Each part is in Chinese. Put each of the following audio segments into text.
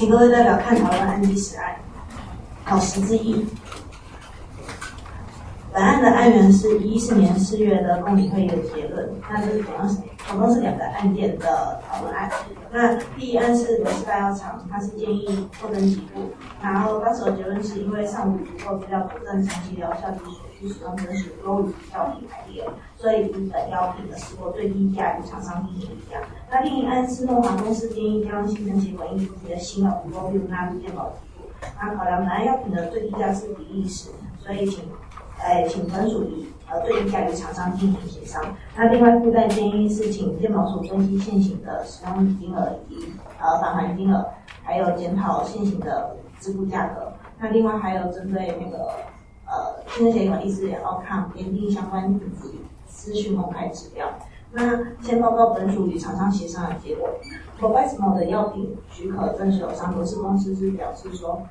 请各位代表看讨论案第10案，考实之一。本案的案源是2014年4月的公理会议的结论，那这是总共是2个案件的讨论案。那第一案是罗氏大药厂，它是建议扩增给付，然后当时的结论是因为尚无足够资料佐证长期疗效及所需使用真实优于药品排列，所以以本药品的实货最低价与厂商进行议价。那另一案是诺华公司建议将新生血管抑制剂的新药Vivoviu纳入健保给付，那考量本案药品的最低价是比例时，所以请分属以最低价与厂商进行协商。那另外附带建议是请健保署分析现行的使用金额以及返还金额，还有检讨现行的支付价格。那另外还有针对那个新生血管抑制疗抗研定相关资讯公开指标。那先报告本署与厂商协商的结果。Vabysmo 的药品许可证所有商罗氏公司是表示说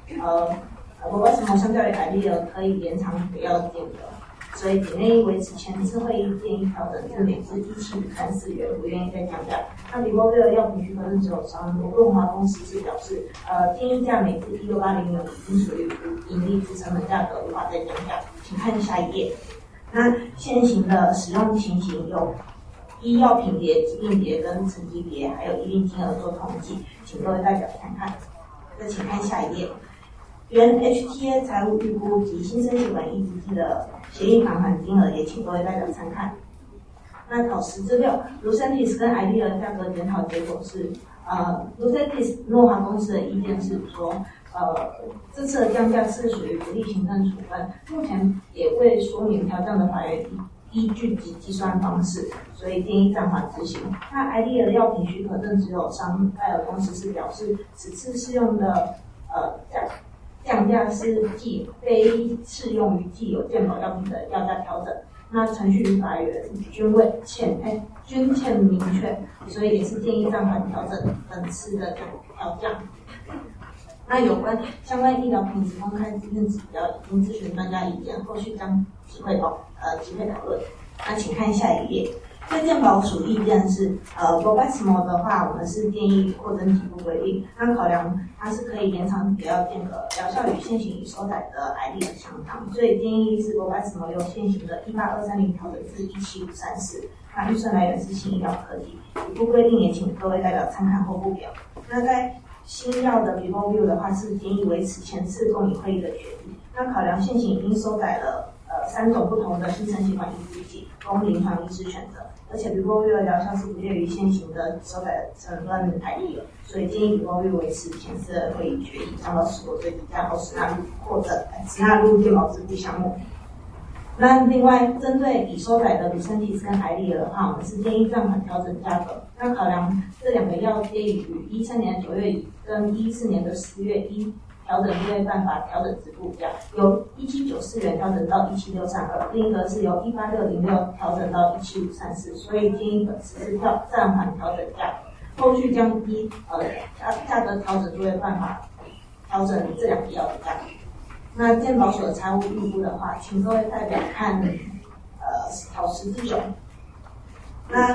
Vabysmo 相较于Eylea可以延长给药的间隔，所以仅愿意维持前次会议建议调整至每支17.34元，不愿意再降价。那Vivoviu的药品许可证所有商润华公司是表示，建议价每支1680元已经属于盈利之成本价格，无法再降价。请看下一页。那现行的使用情形有依药品别、疾病别跟层级别，还有一定金额做统计，请各位代表看看。再请看下一页。原 HTA 财务预估及新生血管抑制剂的协议返还金额，也请各位代表参看。那考实之6 ，Lucentis 跟Eylea的价格检讨结果是，Lucentis 诺华公司的意见是说，这次的降价是属于不利行政处分，目前也未说明调降的法院依据及计算方式，所以建议暂缓执行。那Eylea的药品许可证持有商拜尔公司是表示，此次适用的降价是非适用于既有健保药品的药价调整，那程序与法源均欠明确，所以也是建议暂缓调整本次的调降。那有关相关医疗品质公开资讯指标已经咨询专家意见，后续将集会讨论。那请看下一页。对健保署意见是，Vabysmo 的话，我们是建议扩增给付规定。那考量它是可以延长给药间隔，疗效与现行已收载的Eylea相当，所以建议是Vabysmo由现行的18230调整至17534。那预算来源是新医疗科技。给付规定也请各位代表参看后附表。那在新药的 Vivoviu 的话，是建议维持前次公理会议的决议。那考量现行已经收载了3种不同的新生血管抑制剂，供临床医师选择。而且 Vivoviu 的疗效是不列于现行的收载成分Eylea，所以建议 Vivoviu 维持前次的会议决议，降到实货最低价后实纳入健保支付项目。那另外，针对已收载的 Lucentis 跟Eylea的话，我们是建议暂缓调整价格。那考量这2个药皆已于2013年9月跟2014年的10月调整因为办法调整支付价，由1794元调整到17632，另一个是由18606调整到17534，所以建议本次是暂缓调整价，后续将依价格调整作为办法调整这2个药的价格。那健保署的财务预估的话，请各位代表看考实之9。那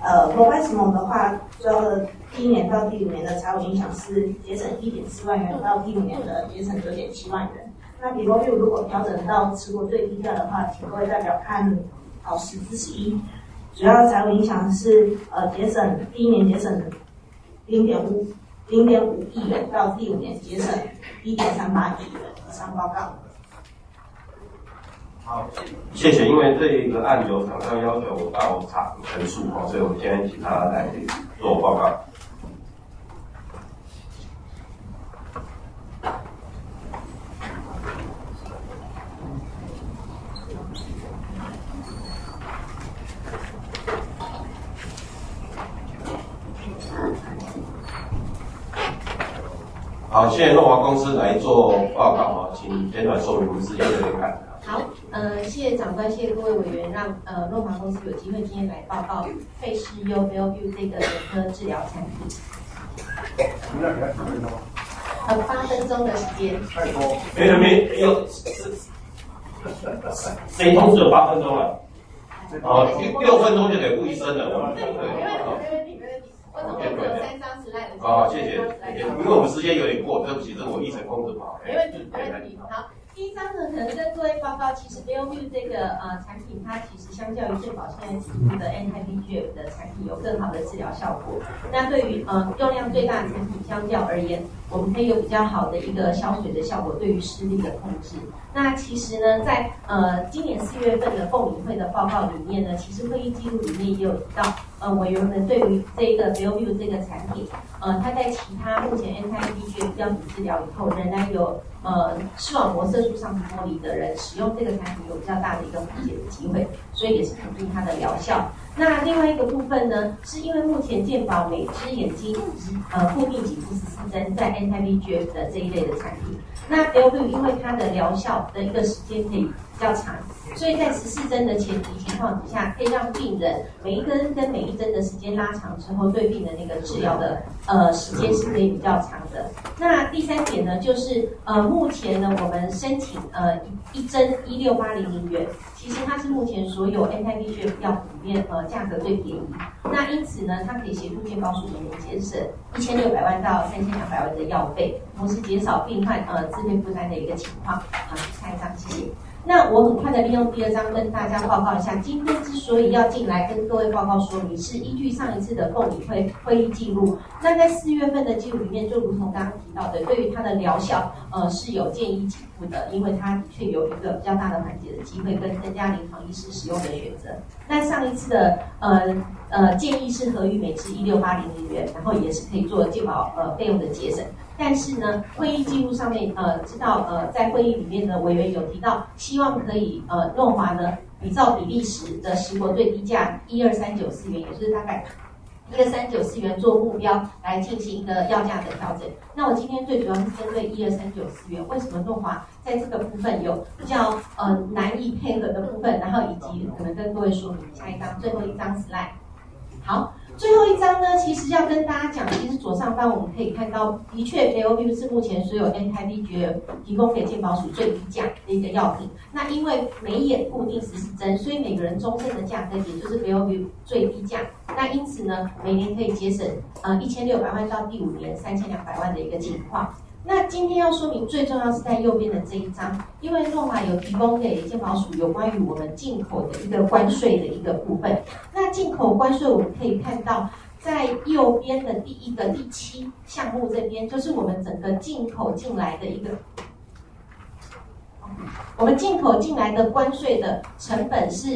Vabysmo 的话，主要的第1年到第5年的财务影响是节省1.4万元，到第5年的节省9.7万元。那Vivoviu如果调整到持国最低价的话，请各位代表看考实之11。主要财务影响是节省第1年节省0.5亿元，到第5年节省1.38亿元。以上报告。 好，谢谢。因为这一个案由厂商要求到场陈述所以我们现在请他来做报告。好，谢谢诺华公司来做报告啊，请简短说明我们事业的看。 好，谢谢长官，谢谢各位委员，让诺华公司有机会今天来报告费氏优 Vivoviu 这个眼科治疗产品。8分钟的时间。 太多。没有，谁通知有8分钟了？6分钟就给顾医生了。 没问题。我总共只有3张纸。 slide。 好，谢谢。因为我们时间有点过，对不起，这是我一层公子跑。 没问题，没问题。好。第一章呢，可能跟各位报告，其实 BioView 这个产品，它其实相较于健保现在提供的 anti-VEGF 的产品有更好的治疗效果。那对于用量最大的产品相较而言，我们可以有比较好的一个消水的效果，对于视力的控制。那其实呢，在今年4月份的共理会的报告里面呢，其实会议记录里面也有提到，委员们对于这个 BioView 这个产品，它在其他目前 anti-VEGF 标准治疗以后，仍然有视网膜色素上皮剥离的人使用这个产品有比较大的一个缓解的机会，所以也是肯定它的疗效。那另外一个部分呢，是因为目前健保每只眼睛固定给付14针在 anti-VEGF 的这一类的产品，那 BioView 因为它的疗效的一个时间可以比较长，所以在14针的前提情况底下，可以让病人每一根跟每一针的时间拉长之后，对病人那个治疗的时间是可以比较长的。那第3点呢，就是目前呢我们申请一针16800元，其实它是目前所有 anti-VEGF 药品里面价格最便宜。那因此呢，它可以协助健保署每年节省1600万到3200万的药费，同时减少病患自费负担的一个情况。下一张，谢谢。那我很快的利用第2章跟大家报告一下，今天之所以要进来跟各位报告说明，是依据上一次的共理会议记录。那在4月份的记录里面，就如同刚刚提到的，对于它的疗效是有建议给付的，因为它的确有一个比较大的缓解的机会，跟增加临床医师使用的选择。那上一次的建议是合于每支16800元，然后也是可以做健保费用的节省。但是呢，会议记录上面知道在会议里面的委员有提到，希望可以诺华呢比照比利时的10国最低价12394元，也就是大概12394元做目标来进行一个药价的调整。那我今天最主要是针对12394元，为什么诺华在这个部分有比较难以配合的部分，然后以及可能跟各位说明。下一张，最后一张 slide。好。最后一章呢，其实要跟大家讲，其实左上方我们可以看到，的确 BioView 是目前所有 anti-VEGF 提供给健保署最低价的一个药品。那因为每眼固定14针，所以每个人终身的价格也就是 BioView 最低价。那因此呢，每年可以节省1600万到第5年3200万的一个情况。那今天要说明最重要是在右边的这一章，因为诺华有提供给健保署有关于我们进口的一个关税的一个部分。那进口关税我们可以看到，在右边的第一个第7项目这边，就是我们整个进口进来的一个，我们进口进来的关税的成本是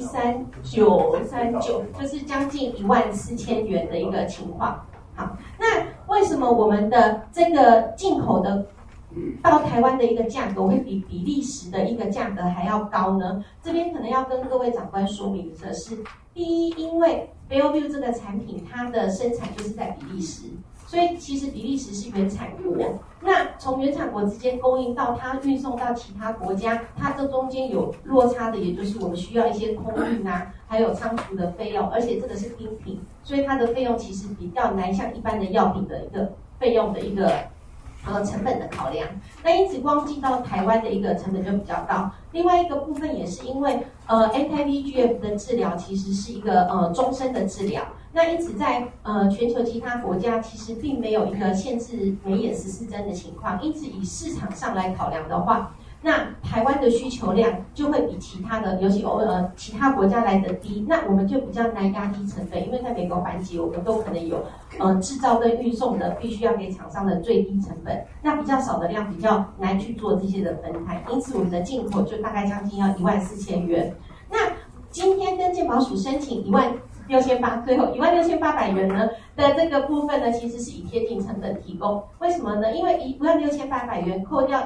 13939，就是将近14000元的一个情况。好，那为什么我们的这个进口的到台湾的一个价格会比比利时的一个价格还要高呢？这边可能要跟各位长官说明的是，第一，因为 BioView 这个产品它的生产就是在比利时，所以其实比利时是原产国。那从原产国之间供应到它运送到其他国家，它这中间有落差的，也就是我们需要一些空运啊，还有仓储的费用，而且这个是冰品，所以它的费用其实比较难像一般的药品的一个费用的一个成本的考量。那因此光进到台湾的一个成本就比较高。另外一个部分也是因为anti-VEGF 的治疗其实是一个终身的治疗。那因此在全球其他国家其实并没有一个限制每眼14针的情况，因此以市场上来考量的话，那台湾的需求量就会比其他的，尤其其他国家来的低，那我们就比较难压低成本，因为在每个环节我们都可能有制造跟运送的必须要给厂商的最低成本，那比较少的量比较难去做这些的分摊，因此我们的进口就大概将近要14000元。那今天跟健保署申请16800，最后16800元呢的这个部分呢，其实是以贴近成本提供。为什么呢？因为16800元扣掉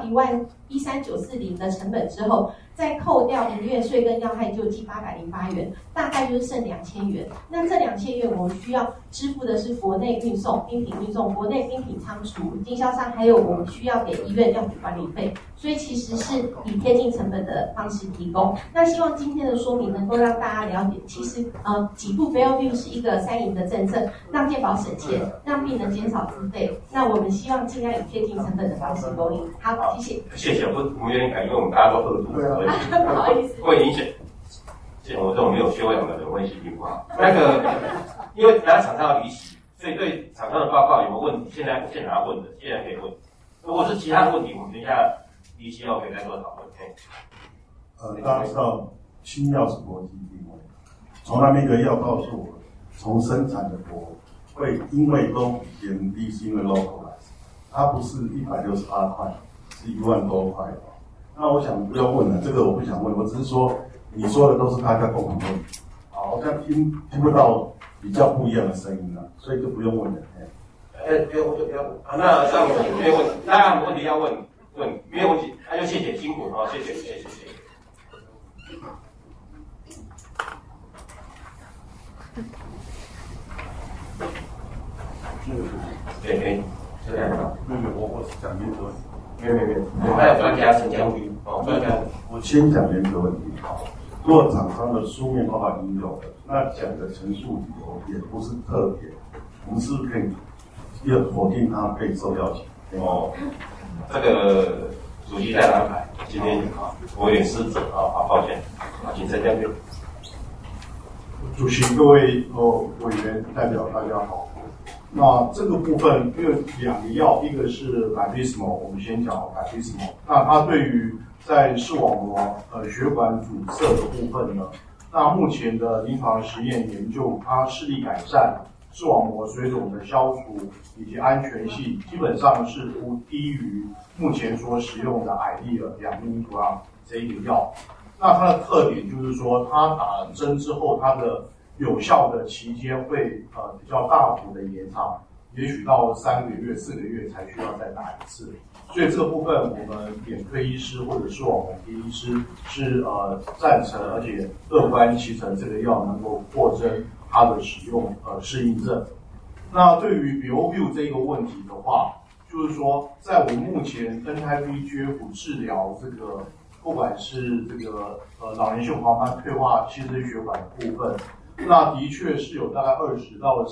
13940的成本之后，再扣掉营业税跟药害救济808元，大概就是剩2000元。那这2000元我们需要支付的是国内运送、冰品运送、国内冰品仓储、经销商，还有我们需要给医院药品管理费，所以其实是以贴近成本的方式提供。那希望今天的说明能够让大家了解，其实几部 BioView 是一个3赢的政策，让健保省钱，让病人减少自费。那我们希望尽量以贴近成本的方式供应。好，谢谢。 谢谢，我们有点感，因为我们大家都喝毒，所以不好意思， 会影响。像我这种没有修养的人会心情不好。因为大家常常要离席， 所以对厂商的报告有没有问题，现在要问的，现在可以问。如果是其他的问题，我们等一下离席后可以再做讨论。 大家知道新药是国际定位，从来没一个药告诉我，从生产的国会因为都减低是因为 localize， 它不是168块，是1万多块。那我想不要问了，这个我不想问，我只是说你说的都是大家共同问题，好像听不到比较不一样的声音了，所以就不用问了。 不用，那这样我没有问题，大家有问题要问，没有问题，那就谢谢辛苦哦，谢谢。对，这样吧。 我是讲原则问题。 没有，还有专家陈将军哦，专家。 我先讲原则问题。如果厂商的书面报告已经有了，那讲的陈述理由也不是特别，我们是不是可以要否定他可以受邀请？ 哦，这个主席再安排。今天我有点失责啊，抱歉。请陈将军。 主席、各位委员代表，大家好。那这个部分，因为两个药，一个是Vabysmo，我们先讲Vabysmo。那它对于在视网膜血管阻塞的部分呢，那目前的临床实验研究，它视力改善、视网膜水肿的消除以及安全性，基本上是不低于目前所使用的Eylea 2mg这一个药。那它的特点就是说，它打了针之后，它的有效的期间会比较大幅的延长，也许到3个月、4个月才需要再打一次。所以这个部分，我们眼科医师或者视网膜医师是赞成而且乐观其成这个药能够扩增它的使用适应症。那对于 Beovu 这个问题的话，就是说，在我们目前 anti-VEGF 治疗这个，不管是这个老年性黄斑退化性肾血管的部分，那的确是有大概20到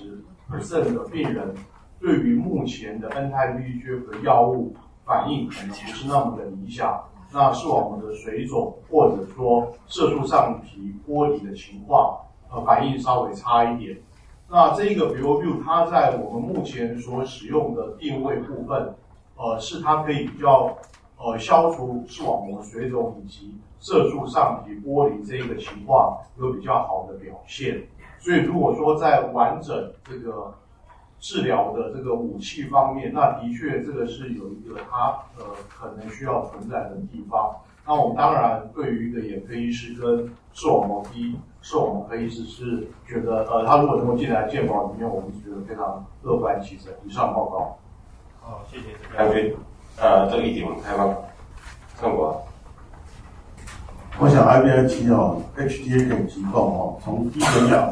30% 的病人对于目前的 anti-VEGF 的药物反应可能不是那么的理想，那视网膜的水肿或者说色素上皮剥离的情况，反应稍微差一点。那这个 Beovu 它在我们目前所使用的定位部分，是它可以比较消除视网膜水肿以及色素上皮剥离这个情况有比较好的表现。所以如果说在完整这个治疗的这个武器方面，那的确这个是有一个它可能需要存在的地方。那我们当然对于一个眼科医师跟视网膜科医师是觉得他如果能够进来健保里面，我们是觉得非常乐观其成。以上报告。 好，谢谢陈将军。这个议题我们开放郑国。 我想 IVIG HTA 可以提供从第一个药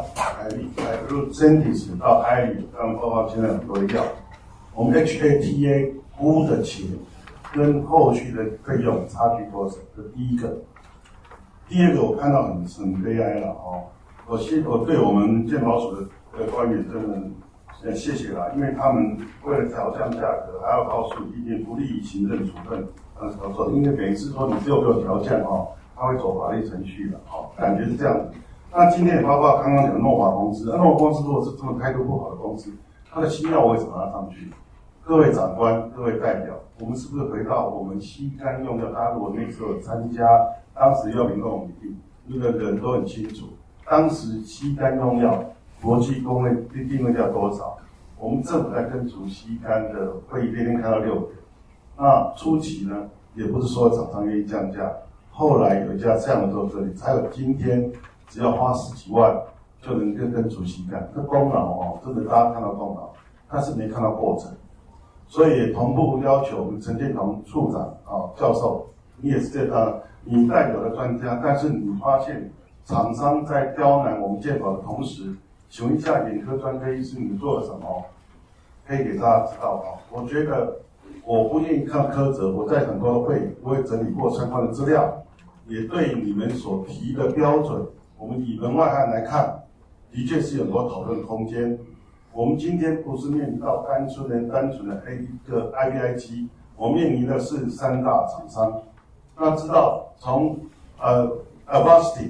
Lucentis 到Eylea，刚包括现在很多的药，我们 HATA 估的钱跟后续的费用差距多少？这第一个。第二个，我看到很悲哀了我对我们健保署的官员真的谢谢啦，因为他们为了调降价格，还要告诉一定不利于行政处分调整，因为每一次说你只有给我调降他会走法律程序的感觉是这样子。那今天也包括刚刚讲的诺华公司，诺华公司如果是这么态度不好的公司，它的新药为什么要上去？各位长官、各位代表，我们是不是回到我们吸肝用药？大家如果那时候参加当时药品跟我们那个人都很清楚，当时吸肝用药国际公认定位叫多少？我们政府在跟主吸肝的会议那天开到6点。那初期呢，也不是所有厂商愿意降价，后来有一家这样的做这里，才有今天只要花10几万就能跟主吸肝，这功劳真的大家看到功劳，但是没看到过程。所以也同步要求我们陈建同处长教授，你也是这样，你代表的专家，但是你发现厂商在刁难我们健保的同时，请问一下眼科专科医师你做了什么？可以给大家知道我觉得我不愿意看苛责，我在很多会我也整理过相关的资料，也对你们所提的标准，我们以门外汉来看，的确是有很多讨论空间。我们今天不是面临到单纯的一个 IVIG， 我面临的是3大厂商。那知道从Avastin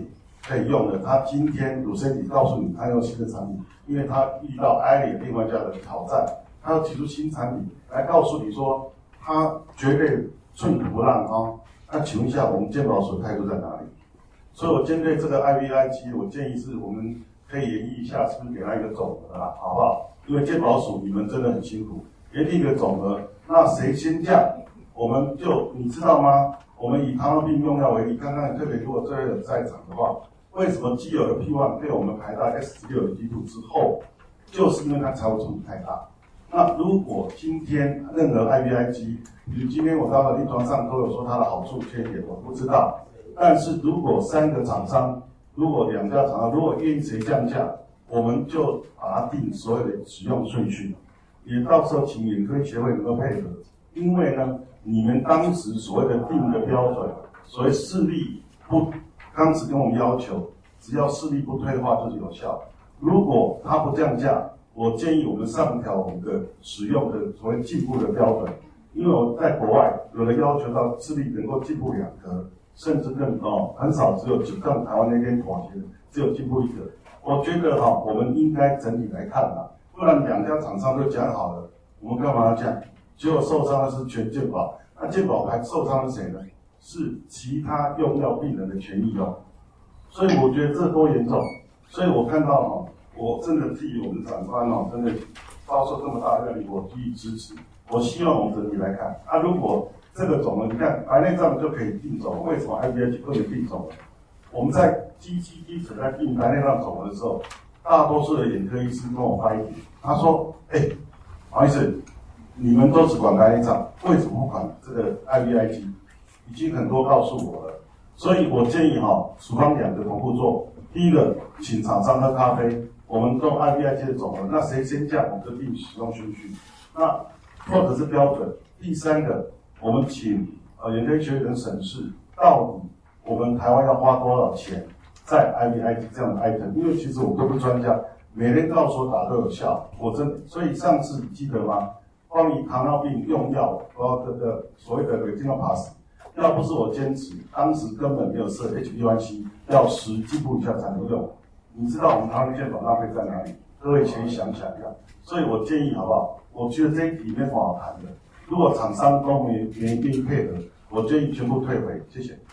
可以用的，他今天鲁森迪告诉你他用新的产品，因为他遇到艾里另外一家的挑战，他要提出新产品来告诉你说他绝对寸土不让啊。那请问一下，我们健保署的态度在哪里？所以我针对这个 IVIG， 我建议是我们可以研议一下，是不是给他一个总额啊，好不好？因为健保署你们真的很辛苦，研定一个总额，那谁先降，我们就你知道吗？我们以糖尿病用药为例，刚刚特别如果这位有在场的话，为什么既有的 P1 被我们排到 S6 的基础之后，就是因为它财务冲击太大。那如果今天任何 IVIG， 比如今天我到了临床上都有说它的好处缺点，我不知道。但是如果3个厂商，如果2家厂商，如果愿意谁降价，我们就把它定所有的使用顺序，也到时候请眼科协会能够配合，因为呢，你们当时所谓的定的标准，所谓视力不，当时跟我们要求，只要视力不退的话就是有效。如果它不降价，我建议我们上调我们的使用的所谓进步的标准，因为我在国外有的要求到视力能够进步2格，甚至更高，很少只有像台湾那边妥协的，只有进步1格。我觉得我们应该整体来看啦，不然2家厂商都讲好了，我们干嘛要这样？结果受伤的是全健保，那健保还受伤是谁呢？是其他用药病人的权益哦。所以我觉得这多严重，所以我看到我真的替我们长官真的遭受这么大的压力，我予以支持。我希望我们整体来看，如果这个总额，你看白内障就可以定总额，为什么 IVIG 不能定总额？我们在基础在定白内障总额的时候，大多数的眼科医师跟我发一点，他说：“不好意思，你们都只管白内障，为什么不管这个 IVIG？” 已经很多告诉我了，所以我建议处方2个同步做。第一个，请厂商喝咖啡，我们用 IVIG 的总额，那谁先降，我们就定使用顺序。那或者是标准。第3个，我们请眼科学人审视，到底我们台湾要花多少钱在 IVIG 这样的 item？ 因为其实我都不是专家，每人告诉我打都有效，所以上次你记得吗？关于糖尿病用药，所谓的 retinal pass。要不是我坚持，当时根本没有设 HbA1c， 要10进步以下才能用。你知道我们糖尿病健保浪费在哪里？各位请想想看。所以我建议好不好？我觉得这一题没什么好谈的。如果厂商都没愿意配合，我建议全部退回。谢谢。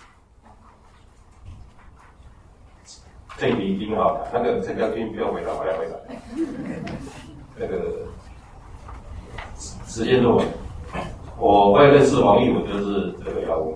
这一题一定好谈，那个陈将军不用回答，我来回答。那个时间多。我会认识王毅，我就是这个药物。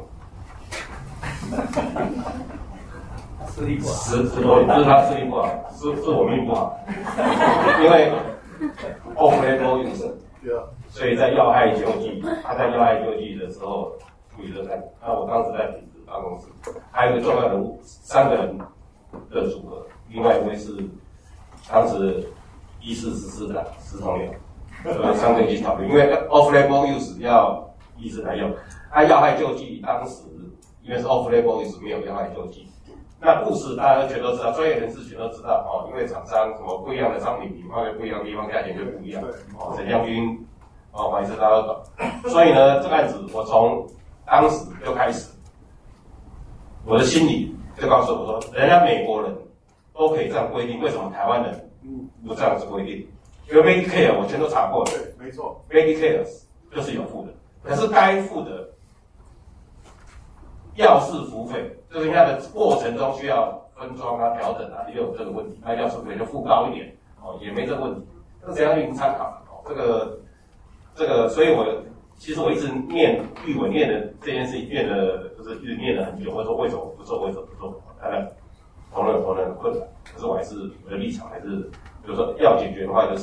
视力不好，10多年，不是他视力不好，是我命不好。因为 off-label use， 所以在药害救济，他在药害救济的时候注意热看。那我当时在品质办公室，还有一个重要人物，3个人的组合，另外一位是当时医事司司长石崇良。3个一起讨论，因为 off-label use 要医师来用，药害救济当时因为是 off-label use 没有药害救济，那故事大家全都知道，专业人士全都知道因为厂商什么不一样的商品放在不一样的地方，价钱就不一样。陈将军黄医师大家都懂，所以呢，这个案子我从当时就开始，我的心里就告诉我说，人家美国人都可以这样规定，为什么台湾人不这样子规定？因为 Medicare 我全都查过了， 对，没错 ，Medicare 就是有付的，可是该付的药事服费，就是它的过程中需要分装调整也有这个问题，那药事服费就付高一点也没这个问题，这只要您参考这个，所以其实我一直念语文念的这件事情念的就是一直念了很久，我说为什么不做，为什么不做？当然同仁很困难，可是我的立场还是。就是说要解决的话，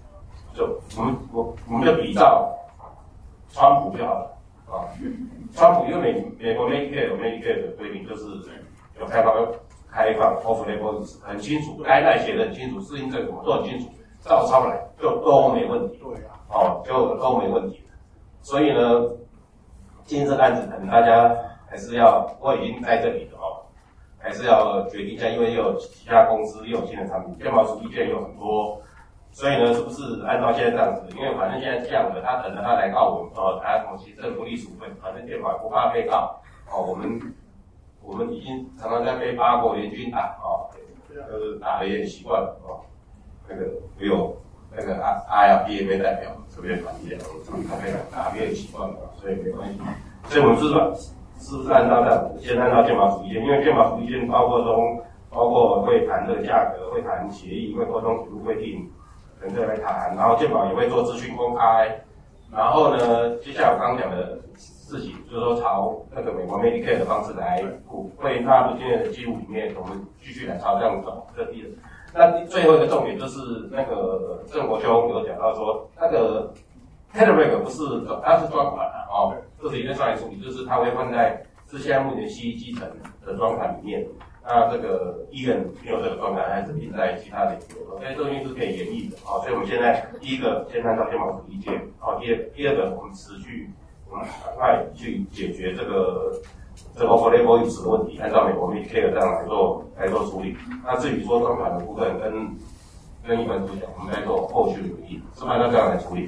我们就比照川普就好了川普因为美国 Medicare 有 Medicare 的规定，就是有开放 off-label use 很清楚，该赖写的很清楚，适应症什么都很清楚，照抄来就都没问题。 对啊， 就都没问题。所以呢，今天这个案子可能大家还是要，我已经在这里了还是要决定一下，因为又有其他公司又有新的产品，健保署意见有很多，所以呢，是不是按照现在这样子？因为反正现在这样的，他等着他来告我们他什么行政不利处分，反正健保不怕被告我我们已经常常在被8国联军打就是打得也很习惯了那个只有那个IRPA 代表特别团结，常常被打得也很习惯了，所以没关系。所以我们是不是按照先按照健保处理线，因为健保处理线包括会谈这个价格，会谈协议，会沟通铁路规定，等等来谈，然后健保也会做资讯公开。然后呢，接下来我刚刚讲的事情，就是说朝那个美国 Medicare 的方式来会纳入今天的记录里面，我们继续来朝这样走。这第一个。那最后一个重点就是那个郑国兄有讲到说，那个 Telebrake 不是它是专款这是一个商业处理，就是它会放在是现在目前西医基层的专款里面。那这个医院没有这个专款，还是印在其他的所以这个东西是可以演绎的所以我们现在第一个先按照健保处理件第二个我们持续赶快去解决这个 off-label use 的问题，按照美国 Medicare 这样来做处理。那至于说专款的部分跟一般主讲，我们在做后续的努力，是按照这样来处理。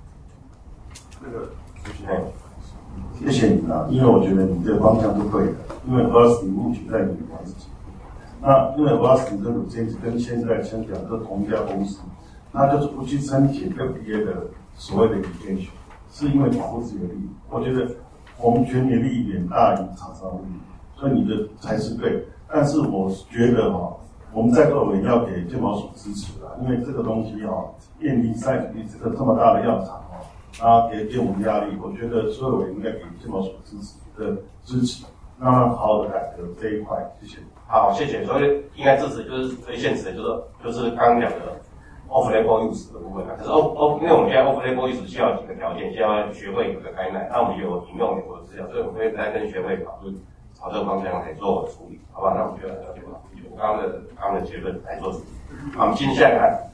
谢谢你因为我觉得你这个方向是对的，因为 Austin 目前在美国自己，那因为 Austin 跟 Lucentis 跟现在相讲是同一家公司，那就是不去申请FDA 的所谓的 indication， 是因为保护自己的利益。我觉得我们全体利益远大于厂商的利益，所以你的才是对。但是我觉得我们在座也要给健保署支持因为这个东西验离赛局这个这么大的药厂给我们压力，我觉得所有人应该给健保署支持，让他好好的改革这一块。谢谢。 好，谢谢。所以应该支持就是最现实的，就是刚刚讲的 off-label use 的部分可是因为我们现在 off-label use 需要几个条件，先要学会有个概念，那我们有引用美国的资料，所以我们会再跟学会讨论，朝这个方向来做处理，好吧？那我们就按照健保署我刚刚的结论来做处理。好，我们接下来看。